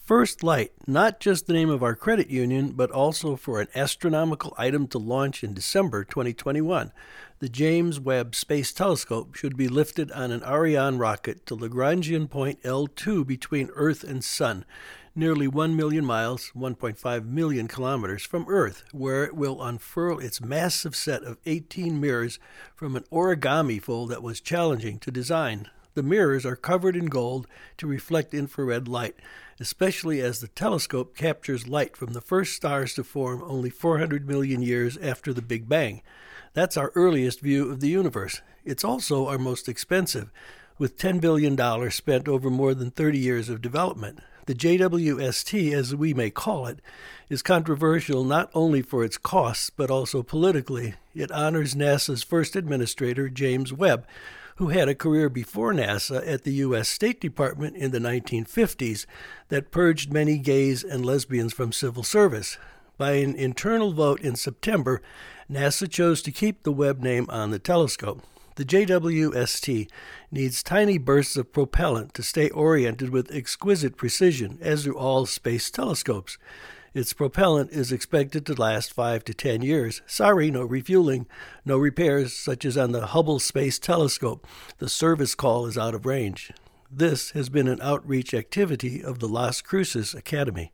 First Light, not just the name of our credit union, but also for an astronomical item to launch in December 2021. The James Webb Space Telescope should be lifted on an Ariane rocket to Lagrangian point L2 between Earth and Sun, nearly 1 million miles, 1.5 million kilometers from Earth, where it will unfurl its massive set of 18 mirrors from an origami fold that was challenging to design. The mirrors are covered in gold to reflect infrared light, especially as the telescope captures light from the first stars to form only 400 million years after the Big Bang. That's our earliest view of the universe. It's also our most expensive, with $10 billion spent over more than 30 years of development. The JWST, as we may call it, is controversial not only for its costs, but also politically. It honors NASA's first administrator, James Webb, who had a career before NASA at the U.S. State Department in the 1950s that purged many gays and lesbians from civil service. By an internal vote in September, NASA chose to keep the Webb name on the telescope. The JWST needs tiny bursts of propellant to stay oriented with exquisite precision, as do all space telescopes. Its propellant is expected to last 5 to 10 years. Sorry, no refueling, no repairs, such as on the Hubble Space Telescope. The service call is out of range. This has been an outreach activity of the Las Cruces Academy.